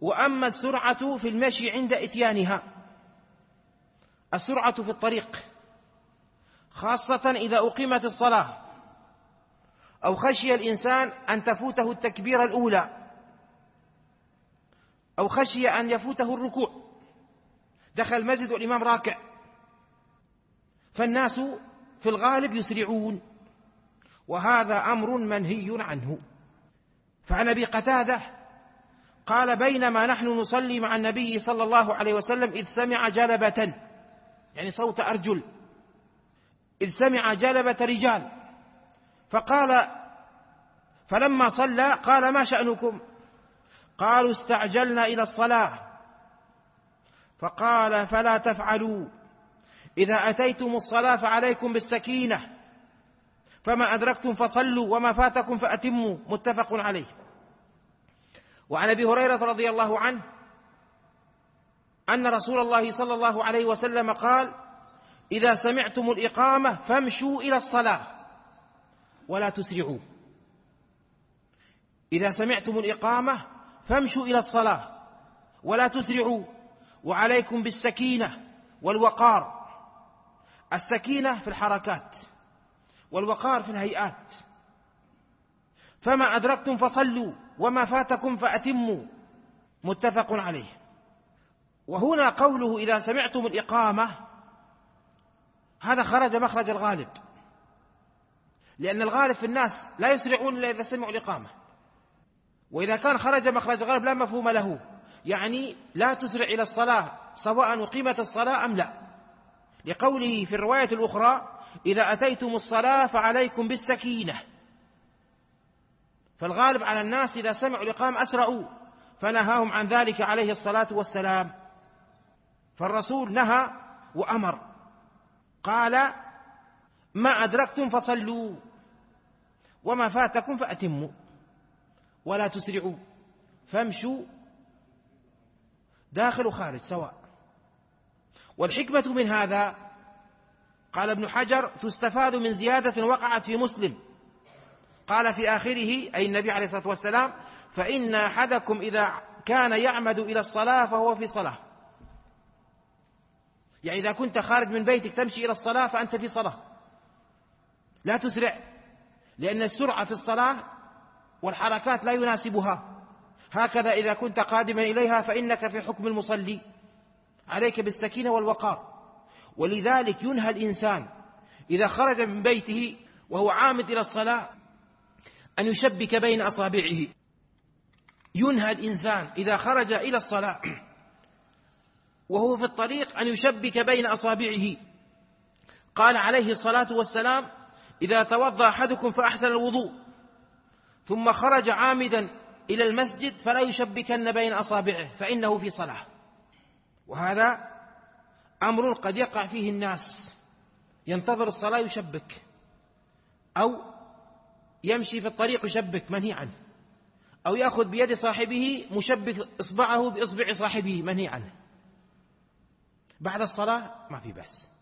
وأما السرعة في المشي عند إتيانها، السرعة في الطريق خاصة إذا أقيمت الصلاة أو خشي الإنسان أن تفوته التكبيرة الأولى أو خشي أن يفوته الركوع، دخل المسجد والإمام راكع، فالناس في الغالب يسرعون، وهذا أمر منهي عنه. فعن أبي قتادة قال: بينما نحن نصلي مع النبي صلى الله عليه وسلم إذ سمع جلبة، يعني صوت أرجل، إذ سمع جلبة رجال، فقال فلما صلى قال: ما شأنكم؟ قالوا: استعجلنا إلى الصلاة. فقال: فلا تفعلوا، إذا أتيتم الصلاة فعليكم بالسكينة، فما أدركتم فصلوا وما فاتكم فأتموا، متفق عليه. وعن أبي هريرة رضي الله عنه أن رسول الله صلى الله عليه وسلم قال: إذا سمعتم الإقامة فامشوا إلى الصلاة ولا تسرعوا. إذا سمعتم الإقامة فامشوا إلى الصلاة ولا تسرعوا، وعليكم بالسكينة والوقار. السكينة في الحركات والوقار في الهيئات. فما أدركتم فصلوا وما فاتكم فأتموا، متفق عليه. وهنا قوله إذا سمعتم الإقامة، هذا خرج مخرج الغالب، لأن الغالب في الناس لا يسرعون إلا إذا سمعوا الإقامة. وإذا كان خرج مخرج الغالب لا مفهوم له، يعني لا تسرع إلى الصلاة سواء أقيمت الصلاة أم لا، لقوله في الرواية الأخرى: إذا أتيتم الصلاة فعليكم بالسكينة. فالغالب على الناس إذا سمعوا الإقامة أسرعوا، فنهاهم عن ذلك عليه الصلاة والسلام. فالرسول نهى وأمر، قال: ما أدركتم فصلوا وما فاتكم فأتموا ولا تسرعوا، فامشوا داخل وخارج سواء. والحكمة من هذا، قال ابن حجر: تستفاد من زيادة وقعت في مسلم، قال في آخره أي النبي عليه الصلاة والسلام: فإن أحدكم إذا كان يعمد إلى الصلاة فهو في صلاة. يعني إذا كنت خارج من بيتك تمشي إلى الصلاة فأنت في صلاة، لا تسرع، لأن السرعة في الصلاة والحركات لا يناسبها. هكذا إذا كنت قادما إليها فإنك في حكم المصلي، عليك بالسكينة والوقار. ولذلك ينهى الإنسان إذا خرج من بيته وهو عامد إلى الصلاة أن يشبك بين أصابعه. ينهى الإنسان إذا خرج إلى الصلاة وهو في الطريق أن يشبك بين أصابعه. قال عليه الصلاة والسلام: إذا توضأ أحدكم فأحسن الوضوء ثم خرج عامدا إلى المسجد فلا يشبكن بين أصابعه فإنه في صلاة. وهذا أمر قد يقع فيه الناس، ينتظر الصلاة يشبك، أو يمشي في الطريق يشبك، منهي عنه، أو يأخذ بيد صاحبه مشبك إصبعه بإصبع صاحبه، منهي عنه. بعد الصلاة ما في بأس.